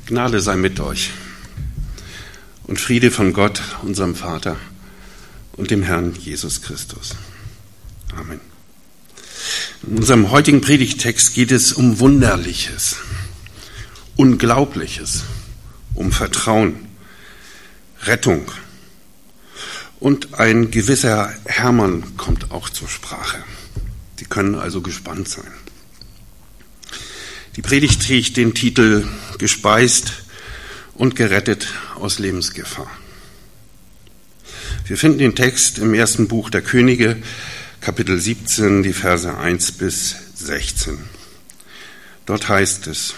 Gnade sei mit euch und Friede von Gott, unserem Vater und dem Herrn Jesus Christus. Amen. In unserem heutigen Predigttext geht es um Wunderliches, Unglaubliches, um Vertrauen, Rettung. Und ein gewisser Hermann kommt auch zur Sprache. Sie können also gespannt sein. Die Predigt trägt den Titel Gespeist und gerettet aus Lebensgefahr. Wir finden den Text im ersten Buch der Könige, Kapitel 17, die Verse 1 bis 16. Dort heißt es: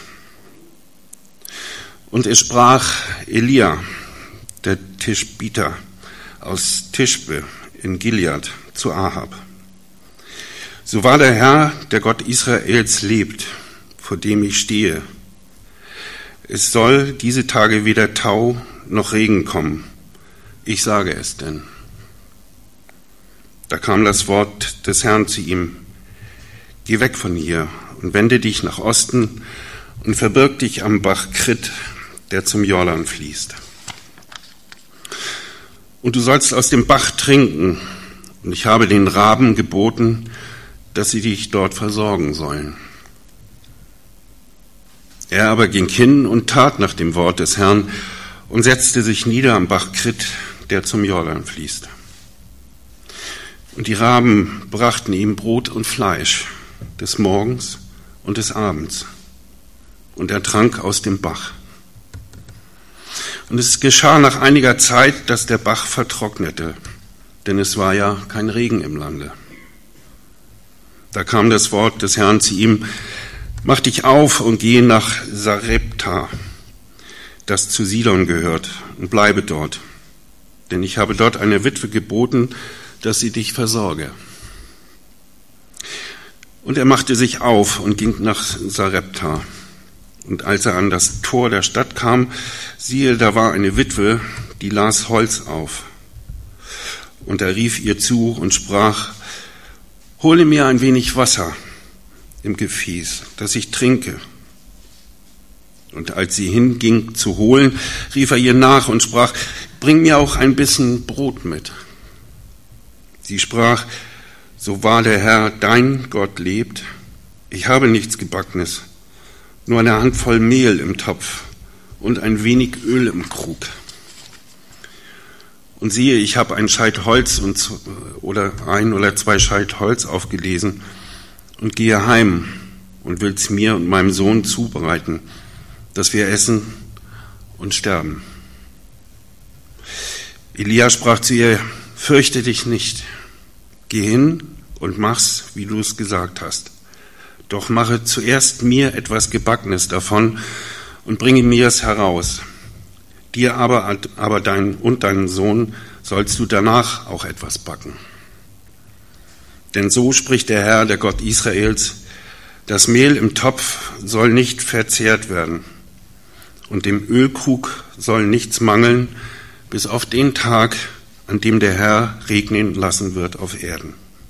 Und es sprach Elia, der Tischbiter aus Tischbe in Gilead, zu Ahab: So wahr der Herr, der Gott Israels, lebt, vor dem ich stehe, es soll diese Tage weder Tau noch Regen kommen. Ich sage es denn. Da kam das Wort des Herrn zu ihm: Geh weg von hier und wende dich nach Osten und verbirg dich am Bach Krit, der zum Jordan fließt. Und du sollst aus dem Bach trinken, und ich habe den Raben geboten, dass sie dich dort versorgen sollen. Er aber ging hin und tat nach dem Wort des Herrn und setzte sich nieder am Bach Krit, der zum Jordan fließt. Und die Raben brachten ihm Brot und Fleisch des Morgens und des Abends, und er trank aus dem Bach. Und es geschah nach einiger Zeit, dass der Bach vertrocknete, denn es war ja kein Regen im Lande. Da kam das Wort des Herrn zu ihm: Mach dich auf und geh nach Sarepta, das zu Sidon gehört, und bleibe dort. Denn ich habe dort einer Witwe geboten, dass sie dich versorge. Und er machte sich auf und ging nach Sarepta. Und als er an das Tor der Stadt kam, siehe, da war eine Witwe, die las Holz auf. Und er rief ihr zu und sprach: Hole mir ein wenig Wasser im Gefäß, dass ich trinke. Und als sie hinging zu holen, rief er ihr nach und sprach: Bring mir auch ein bisschen Brot mit. Sie sprach: So wahr der Herr, dein Gott, lebt, ich habe nichts Gebackenes, nur eine Handvoll Mehl im Topf und ein wenig Öl im Krug. Und siehe, ich habe ein Scheit Holz oder 1 oder 2 Scheit Holz aufgelesen und gehe heim und will's mir und meinem Sohn zubereiten, dass wir essen und sterben. Elia sprach zu ihr: Fürchte dich nicht, geh hin und mach's, wie du es gesagt hast. Doch mache zuerst mir etwas Gebackenes davon und bringe mir es heraus. Dir aber deinen Sohn sollst du danach auch etwas backen. Denn so spricht der Herr, der Gott Israels: Das Mehl im Topf soll nicht verzehrt werden, und dem Ölkrug soll nichts mangeln, bis auf den Tag, an dem der Herr regnen lassen wird auf Erden.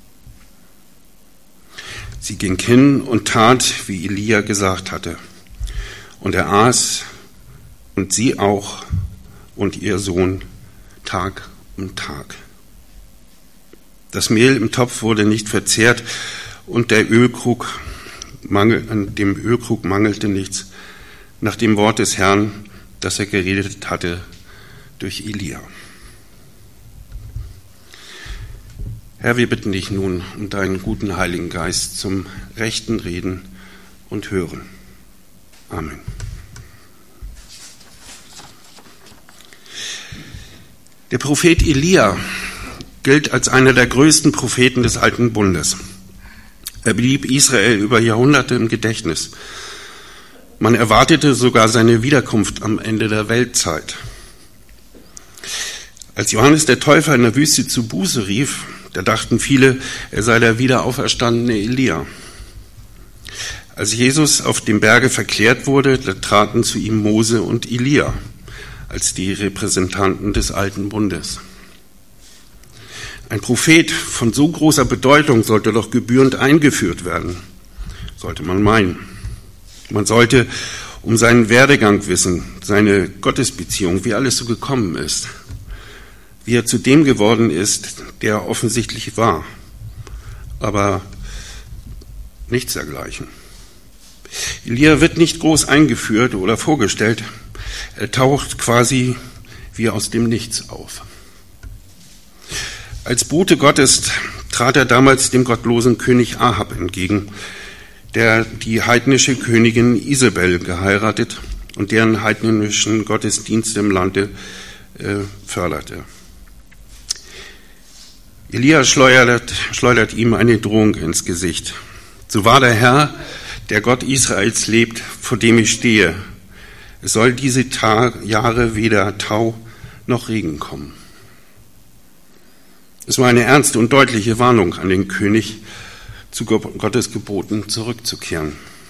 Sie ging hin und tat, wie Elia gesagt hatte. Und er aß, und sie auch, und ihr Sohn, Tag um Tag. Das Mehl im Topf wurde nicht verzehrt, und an dem Ölkrug mangelte nichts, nach dem Wort des Herrn, das er geredet hatte durch Elia. Herr, wir bitten dich nun um deinen guten Heiligen Geist zum rechten Reden und Hören. Amen. Der Prophet Elia gilt als einer der größten Propheten des Alten Bundes. Er blieb Israel über Jahrhunderte im Gedächtnis. Man erwartete sogar seine Wiederkunft am Ende der Weltzeit. Als Johannes der Täufer in der Wüste zu Buße rief, da dachten viele, er sei der wiederauferstandene Elia. Als Jesus auf dem Berge verklärt wurde, da traten zu ihm Mose und Elia als die Repräsentanten des Alten Bundes. Ein Prophet von so großer Bedeutung sollte doch gebührend eingeführt werden, sollte man meinen. Man sollte um seinen Werdegang wissen, seine Gottesbeziehung, wie alles so gekommen ist, wie er zu dem geworden ist, der er offensichtlich war, aber nichts dergleichen. Elia wird nicht groß eingeführt oder vorgestellt, er taucht quasi wie aus dem Nichts auf. Als Bote Gottes trat er damals dem gottlosen König Ahab entgegen, der die heidnische Königin Isabel geheiratet und deren heidnischen Gottesdienste im Lande förderte. Elia schleudert ihm eine Drohung ins Gesicht. So wahr der Herr, der Gott Israels lebt, vor dem ich stehe, es soll diese Jahre weder Tau noch Regen kommen. Es war eine ernste und deutliche Warnung an den König, zu Gottes Geboten zurückzukehren.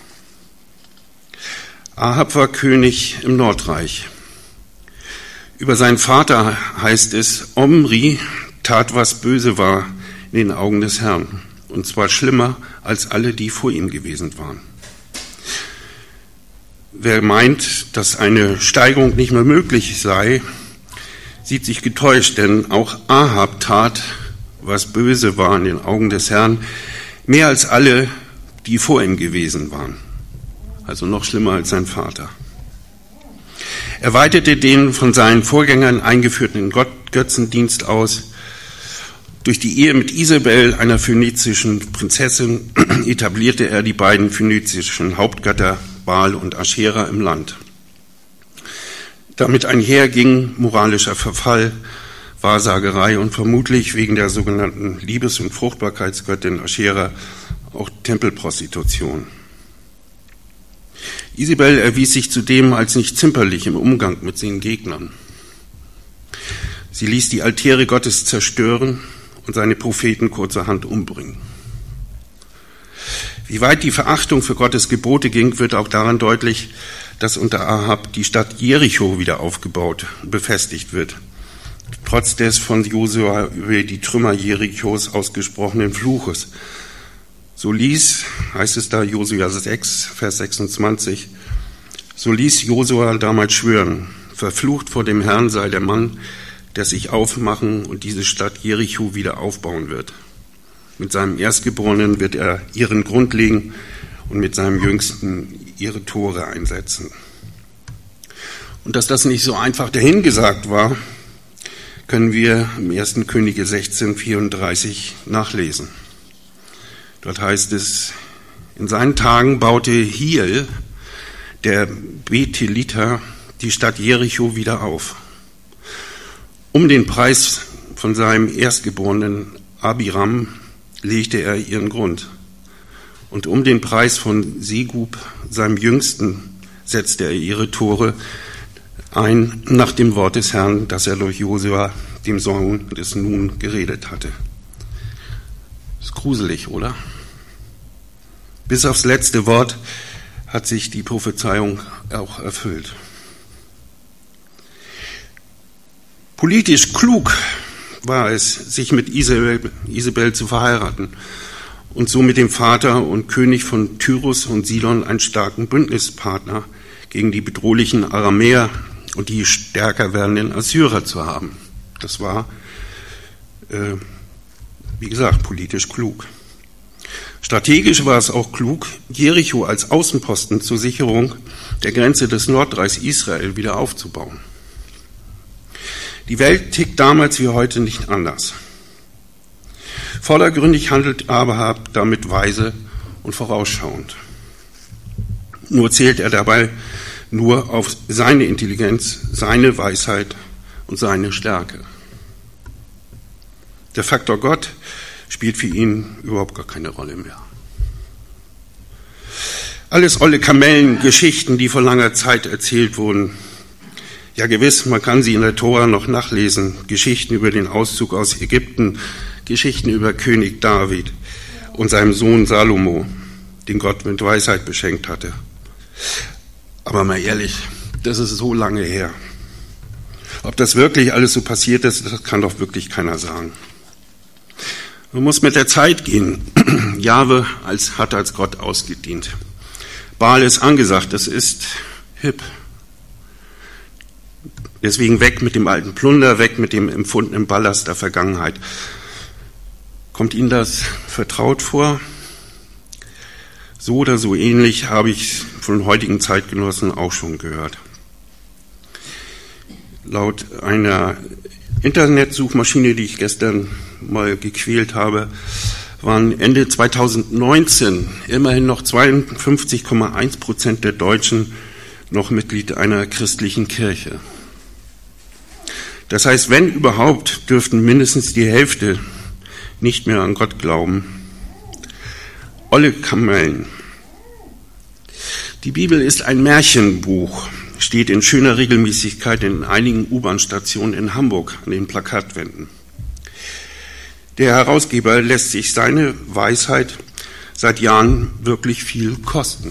Ahab war König im Nordreich. Über seinen Vater heißt es, Omri tat, was böse war in den Augen des Herrn, und zwar schlimmer als alle, die vor ihm gewesen waren. Wer meint, dass eine Steigerung nicht mehr möglich sei, sieht sich getäuscht, denn auch Ahab tat, was böse war in den Augen des Herrn, mehr als alle, die vor ihm gewesen waren. Also noch schlimmer als sein Vater. Er weitete den von seinen Vorgängern eingeführten Götzendienst aus. Durch die Ehe mit Isabel, einer phönizischen Prinzessin, etablierte er die beiden phönizischen Hauptgötter Baal und Aschera im Land. Damit einherging moralischer Verfall, Wahrsagerei und vermutlich wegen der sogenannten Liebes- und Fruchtbarkeitsgöttin Aschera auch Tempelprostitution. Isabel erwies sich zudem als nicht zimperlich im Umgang mit seinen Gegnern. Sie ließ die Altäre Gottes zerstören und seine Propheten kurzerhand umbringen. Wie weit die Verachtung für Gottes Gebote ging, wird auch daran deutlich, dass unter Ahab die Stadt Jericho wieder aufgebaut und befestigt wird, trotz des von Josua über die Trümmer Jerichos ausgesprochenen Fluches. So ließ, heißt es da, Josua 6, Vers 26, so ließ Josua damals schwören, verflucht vor dem Herrn sei der Mann, der sich aufmachen und diese Stadt Jericho wieder aufbauen wird. Mit seinem Erstgeborenen wird er ihren Grund legen und mit seinem Jüngsten ihre Tore einsetzen. Und dass das nicht so einfach dahingesagt war, können wir im 1. Könige 16,34 nachlesen. Dort heißt es, in seinen Tagen baute Hiel, der Betheliter, die Stadt Jericho wieder auf. Um den Preis von seinem Erstgeborenen Abiram legte er ihren Grund. Und um den Preis von Segub, seinem Jüngsten, setzte er ihre Tore ein, nach dem Wort des Herrn, das er durch Josua, dem Sohn des Nun, geredet hatte. Ist gruselig, oder? Bis aufs letzte Wort hat sich die Prophezeiung auch erfüllt. Politisch klug war es, sich mit Isabel zu verheiraten und so mit dem Vater und König von Tyrus und Sidon einen starken Bündnispartner gegen die bedrohlichen Aramäer und die stärker werdenden Assyrer zu haben. Das war, wie gesagt, politisch klug. Strategisch war es auch klug, Jericho als Außenposten zur Sicherung der Grenze des Nordreichs Israel wieder aufzubauen. Die Welt tickt damals wie heute nicht anders. Vordergründig handelt Ahab damit weise und vorausschauend. Nur zählt er dabei nur auf seine Intelligenz, seine Weisheit und seine Stärke. Der Faktor Gott spielt für ihn überhaupt gar keine Rolle mehr. Alles olle Kamellen, Geschichten, die vor langer Zeit erzählt wurden. Ja gewiss, man kann sie in der Tora noch nachlesen. Geschichten über den Auszug aus Ägypten, Geschichten über König David und seinem Sohn Salomo, den Gott mit Weisheit beschenkt hatte. Aber mal ehrlich, das ist so lange her. Ob das wirklich alles so passiert ist, das kann doch wirklich keiner sagen. Man muss mit der Zeit gehen. Jahwe hat als Gott ausgedient. Baal ist angesagt, das ist hip. Deswegen weg mit dem alten Plunder, weg mit dem empfundenen Ballast der Vergangenheit. Kommt Ihnen das vertraut vor? So oder so ähnlich habe ich von heutigen Zeitgenossen auch schon gehört. Laut einer Internetsuchmaschine, die ich gestern mal gequält habe, waren Ende 2019 immerhin noch 52,1% der Deutschen noch Mitglied einer christlichen Kirche. Das heißt, wenn überhaupt, dürften mindestens die Hälfte nicht mehr an Gott glauben. Olle Kamellen. Die Bibel ist ein Märchenbuch, steht in schöner Regelmäßigkeit in einigen U-Bahn-Stationen in Hamburg an den Plakatwänden. Der Herausgeber lässt sich seine Weisheit seit Jahren wirklich viel kosten.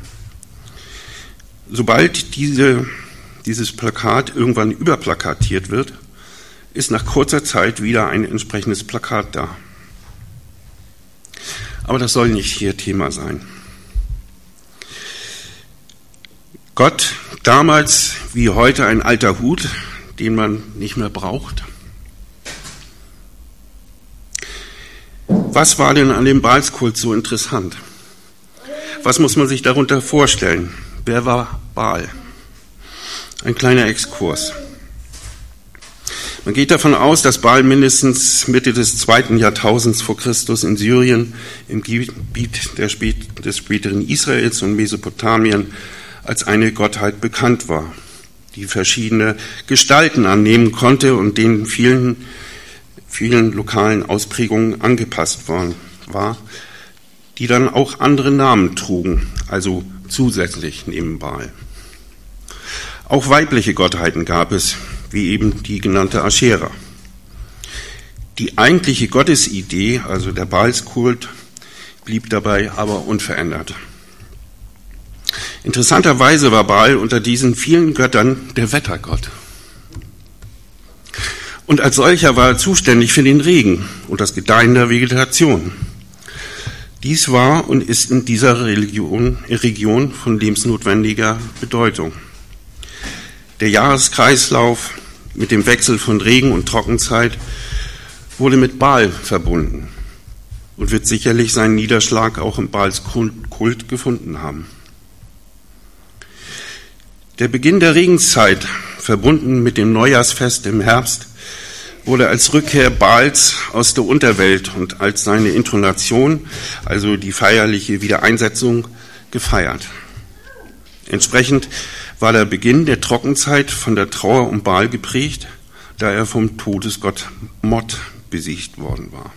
Sobald dieses Plakat irgendwann überplakatiert wird, ist nach kurzer Zeit wieder ein entsprechendes Plakat da. Aber das soll nicht hier Thema sein. Gott, damals wie heute ein alter Hut, den man nicht mehr braucht. Was war denn an dem Baalskult so interessant? Was muss man sich darunter vorstellen? Wer war Baal? Ein kleiner Exkurs. Man geht davon aus, dass Baal mindestens Mitte des 2. Jahrtausends vor Christus in Syrien, im Gebiet des späteren Israels und Mesopotamien, als eine Gottheit bekannt war, die verschiedene Gestalten annehmen konnte und denen vielen lokalen Ausprägungen angepasst worden war, die dann auch andere Namen trugen, also zusätzlich neben Baal. Auch weibliche Gottheiten gab es, wie eben die genannte Aschera. Die eigentliche Gottesidee, also der Baalskult, blieb dabei aber unverändert. Interessanterweise war Baal unter diesen vielen Göttern der Wettergott. Und als solcher war er zuständig für den Regen und das Gedeihen der Vegetation. Dies war und ist in dieser Region von lebensnotwendiger Bedeutung. Der Jahreskreislauf mit dem Wechsel von Regen- und Trockenzeit wurde mit Baal verbunden und wird sicherlich seinen Niederschlag auch im Baalskult gefunden haben. Der Beginn der Regenzeit, verbunden mit dem Neujahrsfest im Herbst, wurde als Rückkehr Baals aus der Unterwelt und als seine Intonation, also die feierliche Wiedereinsetzung, gefeiert. Entsprechend war der Beginn der Trockenzeit von der Trauer um Baal geprägt, da er vom Todesgott Mot besiegt worden war.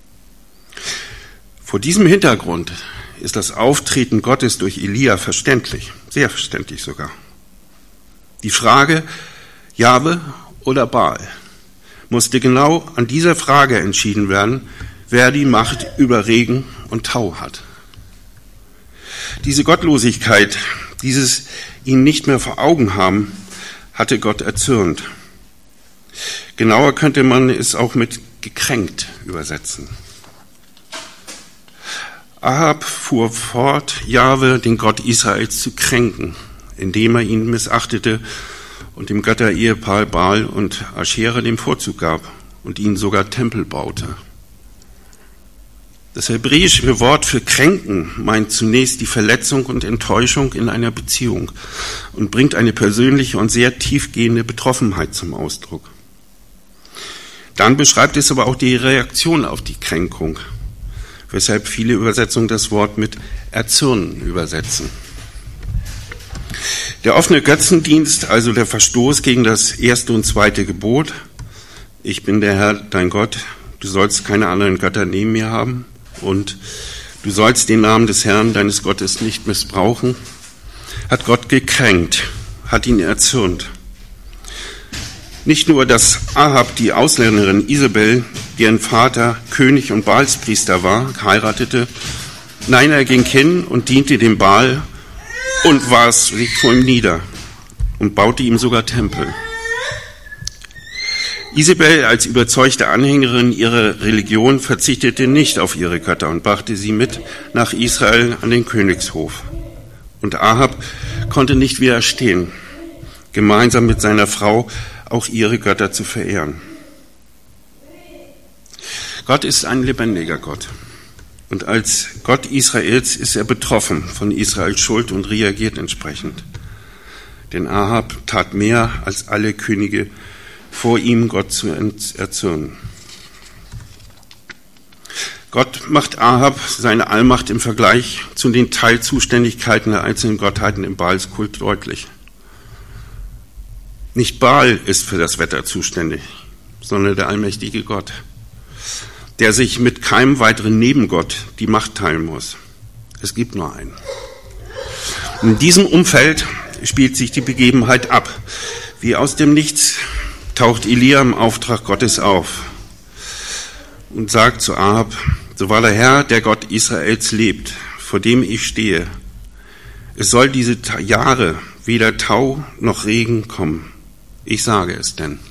Vor diesem Hintergrund ist das Auftreten Gottes durch Elia verständlich, sehr verständlich sogar. Die Frage, Jahwe oder Baal, musste genau an dieser Frage entschieden werden, wer die Macht über Regen und Tau hat. Diese Gottlosigkeit, dieses ihn nicht mehr vor Augen haben, hatte Gott erzürnt. Genauer könnte man es auch mit gekränkt übersetzen. Ahab fuhr fort, Jahwe, den Gott Israels, zu kränken, indem er ihn missachtete und dem Götterehepaar Baal und Aschera den Vorzug gab und ihnen sogar Tempel baute. Das hebräische Wort für kränken meint zunächst die Verletzung und Enttäuschung in einer Beziehung und bringt eine persönliche und sehr tiefgehende Betroffenheit zum Ausdruck. Dann beschreibt es aber auch die Reaktion auf die Kränkung, weshalb viele Übersetzungen das Wort mit erzürnen übersetzen. Der offene Götzendienst, also der Verstoß gegen das 1. und 2. Gebot, ich bin der Herr, dein Gott, du sollst keine anderen Götter neben mir haben und du sollst den Namen des Herrn, deines Gottes, nicht missbrauchen, hat Gott gekränkt, hat ihn erzürnt. Nicht nur, dass Ahab die Ausländerin Isabel, deren Vater König und Baalspriester war, heiratete, nein, er ging hin und diente dem Baal und warf sich vor ihm nieder und baute ihm sogar Tempel. Isabel als überzeugte Anhängerin ihrer Religion verzichtete nicht auf ihre Götter und brachte sie mit nach Israel an den Königshof. Und Ahab konnte nicht widerstehen, gemeinsam mit seiner Frau auch ihre Götter zu verehren. Gott ist ein lebendiger Gott. Und als Gott Israels ist er betroffen von Israels Schuld und reagiert entsprechend. Denn Ahab tat mehr als alle Könige vor ihm, Gott zu erzürnen. Gott macht Ahab seine Allmacht im Vergleich zu den Teilzuständigkeiten der einzelnen Gottheiten im Baalskult deutlich. Nicht Baal ist für das Wetter zuständig, sondern der allmächtige Gott, der sich mit keinem weiteren Nebengott die Macht teilen muss. Es gibt nur einen. In diesem Umfeld spielt sich die Begebenheit ab. Wie aus dem Nichts taucht Elia im Auftrag Gottes auf und sagt zu Ahab: So wahr der Herr, der Gott Israels lebt, vor dem ich stehe, es soll diese Jahre weder Tau noch Regen kommen. Ich sage es denn.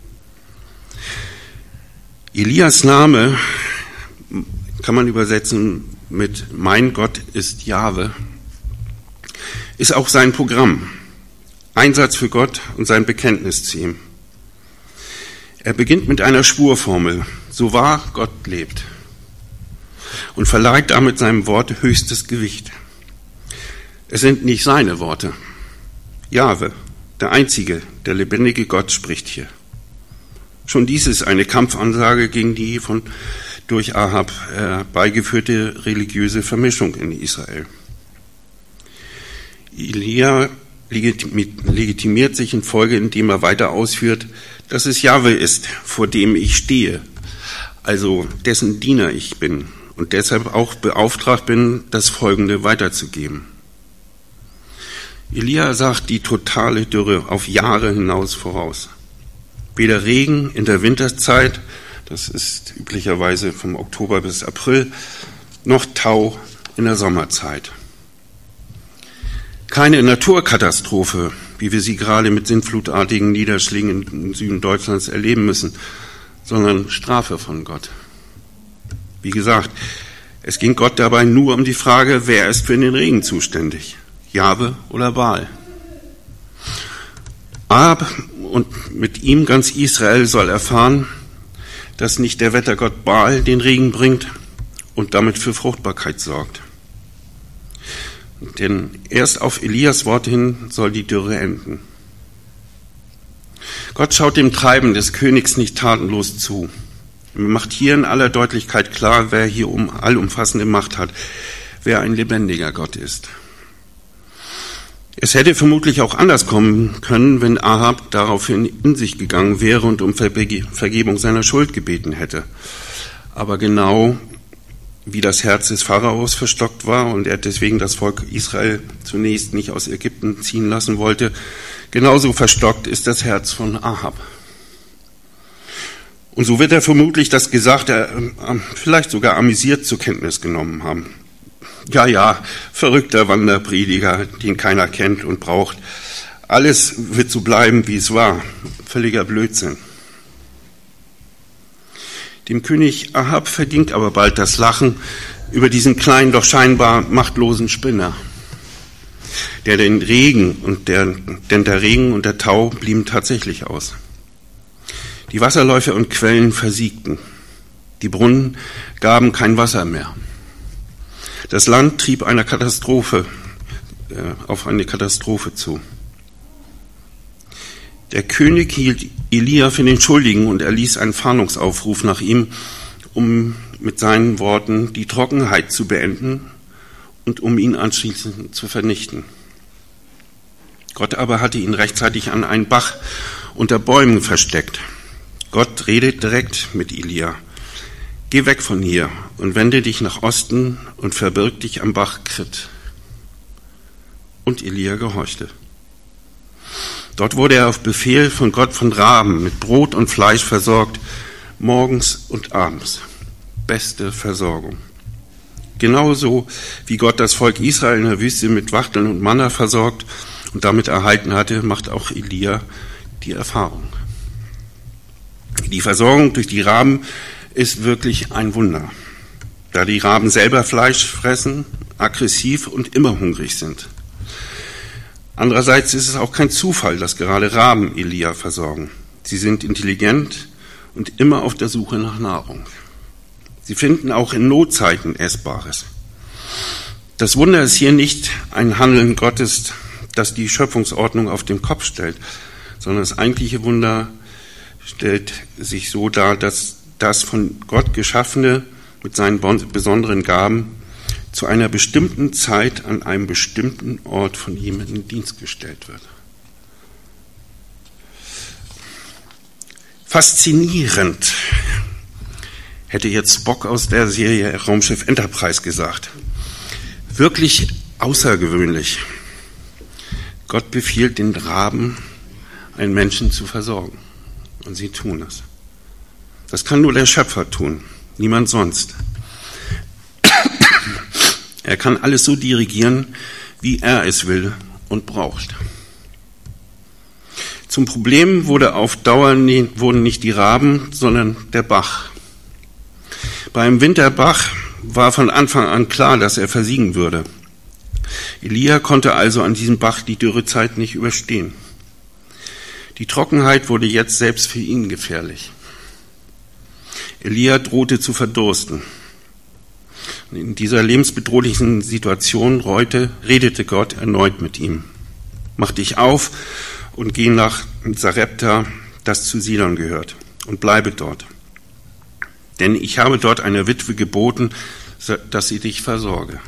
Elias Name kann man übersetzen mit Mein Gott ist Jahwe, ist auch sein Programm, Einsatz für Gott und sein Bekenntnis zu ihm. Er beginnt mit einer Schwurformel, so wahr Gott lebt, und verleiht damit seinem Wort höchstes Gewicht. Es sind nicht seine Worte. Jahwe, der einzige, der lebendige Gott, spricht hier. Schon dies ist eine Kampfansage gegen die durch Ahab beigeführte religiöse Vermischung in Israel. Elia legitimiert sich in Folge, indem er weiter ausführt, dass es Jahwe ist, vor dem ich stehe, also dessen Diener ich bin und deshalb auch beauftragt bin, das Folgende weiterzugeben. Elia sagt die totale Dürre auf Jahre hinaus voraus. Weder Regen in der Winterzeit, das ist üblicherweise vom Oktober bis April, noch Tau in der Sommerzeit. Keine Naturkatastrophe, wie wir sie gerade mit sintflutartigen Niederschlägen im Süden Deutschlands erleben müssen, sondern Strafe von Gott. Wie gesagt, es ging Gott dabei nur um die Frage, wer ist für den Regen zuständig, Jahwe oder Baal. Ahab und mit ihm ganz Israel soll erfahren, dass nicht der Wettergott Baal den Regen bringt und damit für Fruchtbarkeit sorgt. Denn erst auf Elias Wort hin soll die Dürre enden. Gott schaut dem Treiben des Königs nicht tatenlos zu. Er macht hier in aller Deutlichkeit klar, wer hier allumfassende Macht hat, wer ein lebendiger Gott ist. Es hätte vermutlich auch anders kommen können, wenn Ahab daraufhin in sich gegangen wäre und um Vergebung seiner Schuld gebeten hätte. Aber genau wie das Herz des Pharaos verstockt war und er deswegen das Volk Israel zunächst nicht aus Ägypten ziehen lassen wollte, genauso verstockt ist das Herz von Ahab. Und so wird er vermutlich das Gesagte vielleicht sogar amüsiert zur Kenntnis genommen haben. Ja, verrückter Wanderprediger, den keiner kennt und braucht. Alles wird so bleiben, wie es war. Völliger Blödsinn. Dem König Ahab verging aber bald das Lachen über diesen kleinen, doch scheinbar machtlosen Spinner. Denn der Regen und der Tau blieben tatsächlich aus. Die Wasserläufe und Quellen versiegten. Die Brunnen gaben kein Wasser mehr. Das Land trieb auf eine Katastrophe zu. Der König hielt Elia für den Schuldigen und erließ einen Fahndungsaufruf nach ihm, um mit seinen Worten die Trockenheit zu beenden und um ihn anschließend zu vernichten. Gott aber hatte ihn rechtzeitig an einen Bach unter Bäumen versteckt. Gott redet direkt mit Elia. Geh weg von hier und wende dich nach Osten und verbirg dich am Bach Krit. Und Elia gehorchte. Dort wurde er auf Befehl von Gott von Raben mit Brot und Fleisch versorgt, morgens und abends. Beste Versorgung. Genauso wie Gott das Volk Israel in der Wüste mit Wachteln und Manna versorgt und damit erhalten hatte, macht auch Elia die Erfahrung. Die Versorgung durch die Raben ist wirklich ein Wunder, da die Raben selber Fleisch fressen, aggressiv und immer hungrig sind. Andererseits ist es auch kein Zufall, dass gerade Raben Elia versorgen. Sie sind intelligent und immer auf der Suche nach Nahrung. Sie finden auch in Notzeiten Essbares. Das Wunder ist hier nicht ein Handeln Gottes, das die Schöpfungsordnung auf den Kopf stellt, sondern das eigentliche Wunder stellt sich so dar, dass das von Gott Geschaffene mit seinen besonderen Gaben zu einer bestimmten Zeit an einem bestimmten Ort von jemandem in Dienst gestellt wird. Faszinierend, hätte jetzt Spock aus der Serie Raumschiff Enterprise gesagt. Wirklich außergewöhnlich. Gott befiehlt den Raben, einen Menschen zu versorgen. Und sie tun es. Das kann nur der Schöpfer tun, niemand sonst. Er kann alles so dirigieren, wie er es will und braucht. Zum Problem wurden nicht die Raben, sondern der Bach. Beim Winterbach war von Anfang an klar, dass er versiegen würde. Elia konnte also an diesem Bach die Dürrezeit nicht überstehen. Die Trockenheit wurde jetzt selbst für ihn gefährlich. Elia drohte zu verdursten. In dieser lebensbedrohlichen Situation redete Gott erneut mit ihm. Mach dich auf und geh nach Sarepta, das zu Sidon gehört, und bleibe dort. Denn ich habe dort einer Witwe geboten, dass sie dich versorge.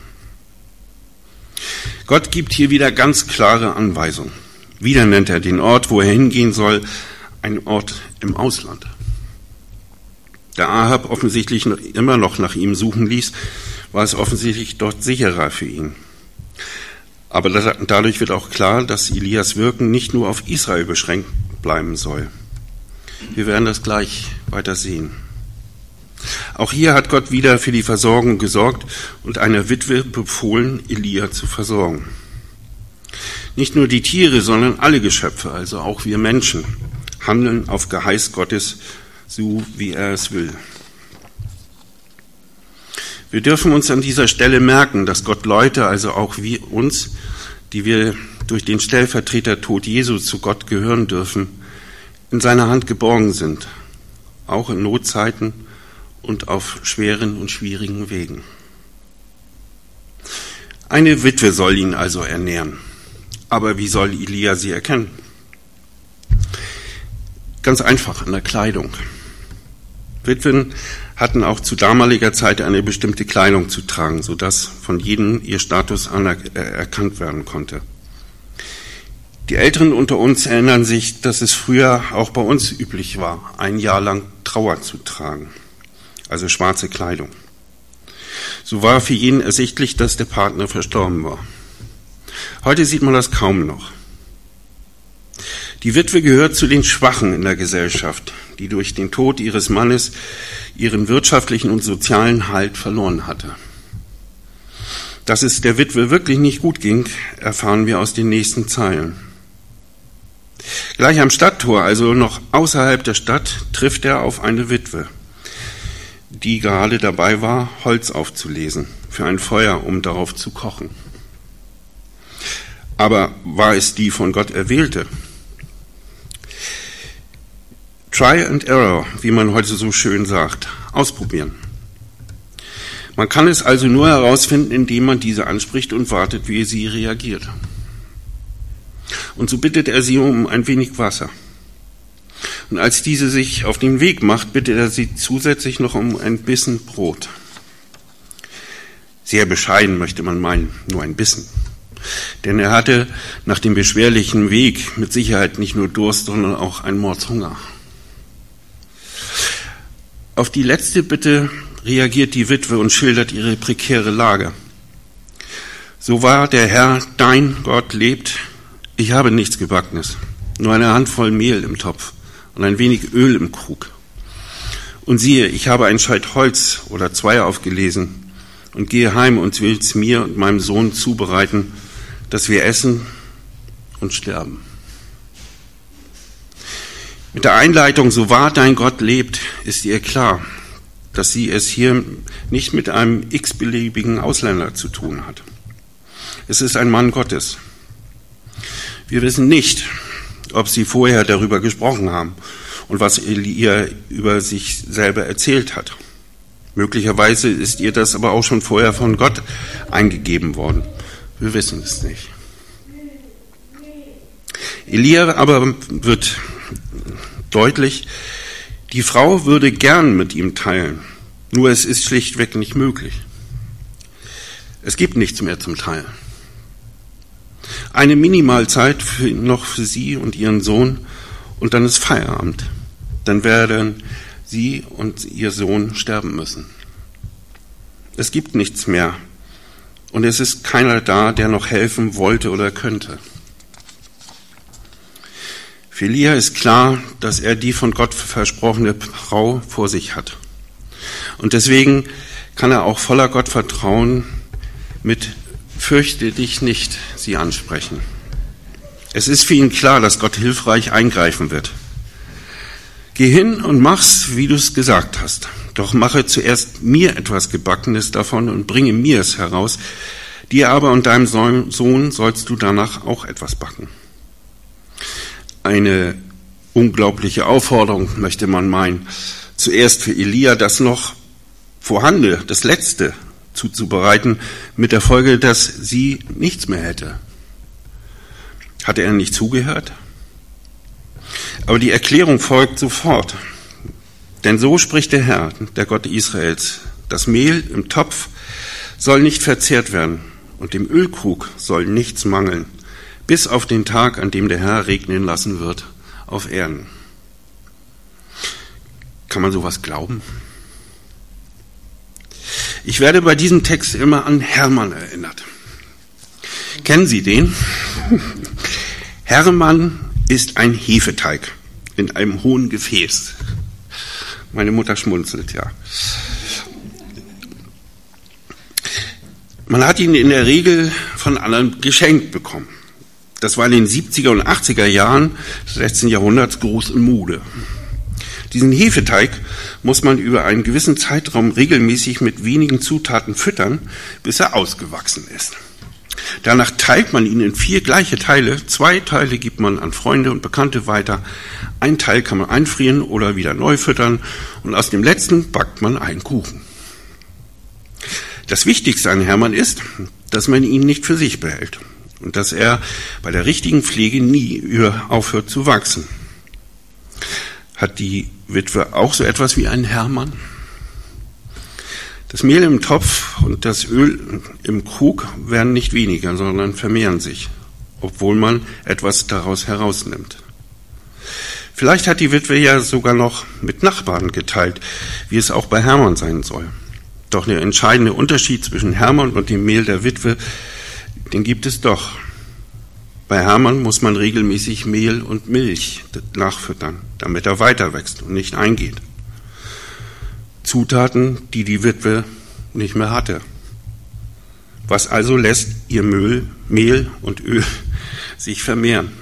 Gott gibt hier wieder ganz klare Anweisungen. Wieder nennt er den Ort, wo er hingehen soll, einen Ort im Ausland. Da Ahab offensichtlich immer noch nach ihm suchen ließ, war es offensichtlich dort sicherer für ihn. Aber dadurch wird auch klar, dass Elias Wirken nicht nur auf Israel beschränkt bleiben soll. Wir werden das gleich weiter sehen. Auch hier hat Gott wieder für die Versorgung gesorgt und einer Witwe befohlen, Elia zu versorgen. Nicht nur die Tiere, sondern alle Geschöpfe, also auch wir Menschen, handeln auf Geheiß Gottes, so wie er es will. Wir dürfen uns an dieser Stelle merken, dass Gott Leute, also auch wir uns, die wir durch den Stellvertretertod Jesu zu Gott gehören dürfen, in seiner Hand geborgen sind, auch in Notzeiten und auf schweren und schwierigen Wegen. Eine Witwe soll ihn also ernähren. Aber wie soll Elia sie erkennen? Ganz einfach, an der Kleidung. Witwen hatten auch zu damaliger Zeit eine bestimmte Kleidung zu tragen, sodass von jedem ihr Status erkannt werden konnte. Die Älteren unter uns erinnern sich, dass es früher auch bei uns üblich war, ein Jahr lang Trauer zu tragen, also schwarze Kleidung. So war für jeden ersichtlich, dass der Partner verstorben war. Heute sieht man das kaum noch. Die Witwe gehört zu den Schwachen in der Gesellschaft, die durch den Tod ihres Mannes ihren wirtschaftlichen und sozialen Halt verloren hatte. Dass es der Witwe wirklich nicht gut ging, erfahren wir aus den nächsten Zeilen. Gleich am Stadttor, also noch außerhalb der Stadt, trifft er auf eine Witwe, die gerade dabei war, Holz aufzulesen für ein Feuer, um darauf zu kochen. Aber war es die von Gott erwählte? Try and error, wie man heute so schön sagt. Ausprobieren. Man kann es also nur herausfinden, indem man diese anspricht und wartet, wie sie reagiert. Und so bittet er sie um ein wenig Wasser. Und als diese sich auf den Weg macht, bittet er sie zusätzlich noch um ein Bissen Brot. Sehr bescheiden, möchte man meinen, nur ein Bissen. Denn er hatte nach dem beschwerlichen Weg mit Sicherheit nicht nur Durst, sondern auch einen Mordshunger. Auf die letzte Bitte reagiert die Witwe und schildert ihre prekäre Lage. So wahr der Herr, dein Gott, lebt, ich habe nichts Gebackenes, nur eine Handvoll Mehl im Topf und ein wenig Öl im Krug. Und siehe, ich habe ein Scheit Holz oder 2 aufgelesen und gehe heim und will es mir und meinem Sohn zubereiten, dass wir essen und sterben. Mit der Einleitung, so wahr dein Gott lebt, ist ihr klar, dass sie es hier nicht mit einem x-beliebigen Ausländer zu tun hat. Es ist ein Mann Gottes. Wir wissen nicht, ob sie vorher darüber gesprochen haben und was Elia über sich selber erzählt hat. Möglicherweise ist ihr das aber auch schon vorher von Gott eingegeben worden. Wir wissen es nicht. Elia aber wird deutlich, die Frau würde gern mit ihm teilen, nur es ist schlichtweg nicht möglich. Es gibt nichts mehr zum Teilen. Eine Minimalzeit noch für sie und ihren Sohn und dann ist Feierabend. Dann werden sie und ihr Sohn sterben müssen. Es gibt nichts mehr und es ist keiner da, der noch helfen wollte oder könnte. Für Elia ist klar, dass er die von Gott versprochene Frau vor sich hat. Und deswegen kann er auch voller Gottvertrauen mit "Fürchte dich nicht" sie ansprechen. Es ist für ihn klar, dass Gott hilfreich eingreifen wird. Geh hin und mach's, wie du es gesagt hast. Doch mache zuerst mir etwas Gebackenes davon und bringe mir es heraus. Dir aber und deinem Sohn sollst du danach auch etwas backen. Eine unglaubliche Aufforderung, möchte man meinen. Zuerst für Elia das noch Vorhandene, das Letzte zuzubereiten, mit der Folge, dass sie nichts mehr hätte. Hatte er nicht zugehört? Aber die Erklärung folgt sofort. Denn so spricht der Herr, der Gott Israels: Das Mehl im Topf soll nicht verzehrt werden und dem Ölkrug soll nichts mangeln, bis auf den Tag, an dem der Herr regnen lassen wird auf Erden. Kann man sowas glauben? Ich werde bei diesem Text immer an Hermann erinnert. Kennen Sie den? Hermann ist ein Hefeteig in einem hohen Gefäß. Meine Mutter schmunzelt, ja. Man hat ihn in der Regel von anderen geschenkt bekommen. Das war in den 70er und 80er Jahren des letzten Jahrhunderts groß in Mode. Diesen Hefeteig muss man über einen gewissen Zeitraum regelmäßig mit wenigen Zutaten füttern, bis er ausgewachsen ist. Danach teilt man ihn in 4 gleiche Teile. 2 Teile gibt man an Freunde und Bekannte weiter. Ein Teil kann man einfrieren oder wieder neu füttern. Und aus dem letzten backt man einen Kuchen. Das Wichtigste an Hermann ist, dass man ihn nicht für sich behält und dass er bei der richtigen Pflege nie aufhört zu wachsen. Hat die Witwe auch so etwas wie einen Hermann? Das Mehl im Topf und das Öl im Krug werden nicht weniger, sondern vermehren sich, obwohl man etwas daraus herausnimmt. Vielleicht hat die Witwe ja sogar noch mit Nachbarn geteilt, wie es auch bei Hermann sein soll. Doch der entscheidende Unterschied zwischen Hermann und dem Mehl der Witwe, den gibt es doch. Bei Hermann muss man regelmäßig Mehl und Milch nachfüttern, damit er weiter wächst und nicht eingeht. Zutaten, die die Witwe nicht mehr hatte. Was also lässt ihr Mehl und Öl sich vermehren?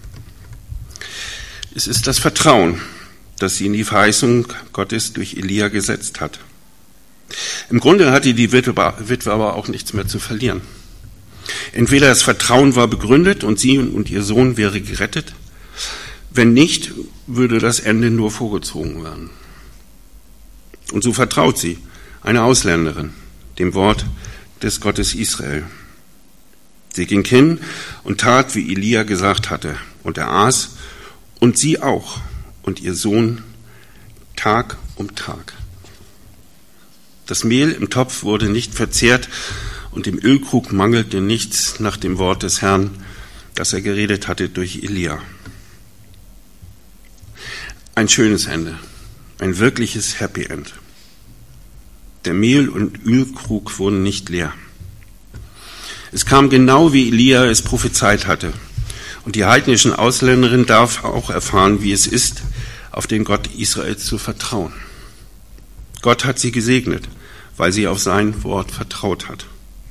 Es ist das Vertrauen, das sie in die Verheißung Gottes durch Elia gesetzt hat. Im Grunde hatte die Witwe aber auch nichts mehr zu verlieren. Entweder das Vertrauen war begründet und sie und ihr Sohn wäre gerettet, wenn nicht, würde das Ende nur vorgezogen werden. Und so vertraut sie, eine Ausländerin, dem Wort des Gottes Israel. Sie ging hin und tat, wie Elia gesagt hatte, und er aß, und sie auch, und ihr Sohn, Tag um Tag. Das Mehl im Topf wurde nicht verzehrt, und im Ölkrug mangelte nichts nach dem Wort des Herrn, das er geredet hatte durch Elia. Ein schönes Ende, ein wirkliches Happy End. Der Mehl- und Ölkrug wurden nicht leer. Es kam genau, wie Elia es prophezeit hatte. Und die heidnischen Ausländerin darf auch erfahren, wie es ist, auf den Gott Israels zu vertrauen. Gott hat sie gesegnet, weil sie auf sein Wort vertraut hat.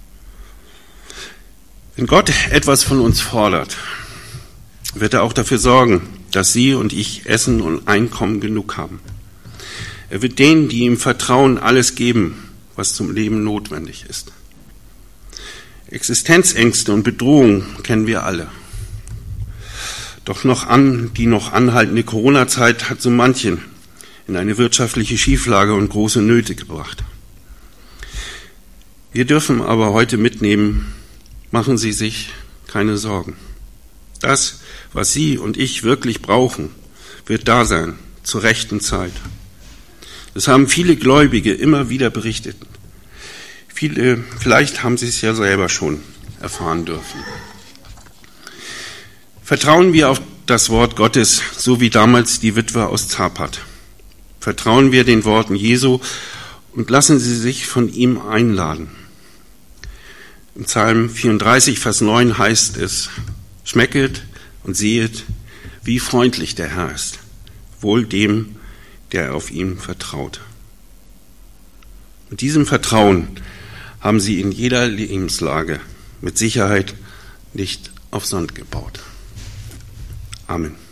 Wenn Gott etwas von uns fordert, wird er auch dafür sorgen, dass Sie und ich Essen und Einkommen genug haben. Er wird denen, die ihm vertrauen, alles geben, was zum Leben notwendig ist. Existenzängste und Bedrohungen kennen wir alle. Doch die noch anhaltende Corona-Zeit hat so manchen in eine wirtschaftliche Schieflage und große Nöte gebracht. Wir dürfen aber heute mitnehmen, machen Sie sich keine Sorgen. Das, was Sie und ich wirklich brauchen, wird da sein, zur rechten Zeit. Das haben viele Gläubige immer wieder berichtet. Vielleicht haben Sie es ja selber schon erfahren dürfen. Vertrauen wir auf das Wort Gottes, so wie damals die Witwe aus Zapat. Vertrauen wir den Worten Jesu und lassen Sie sich von ihm einladen. Im Psalm 34, Vers 9 heißt es: Schmecket und sehet, wie freundlich der Herr ist, wohl dem, der auf ihn vertraut. Mit diesem Vertrauen haben Sie in jeder Lebenslage mit Sicherheit nicht auf Sand gebaut. Amen.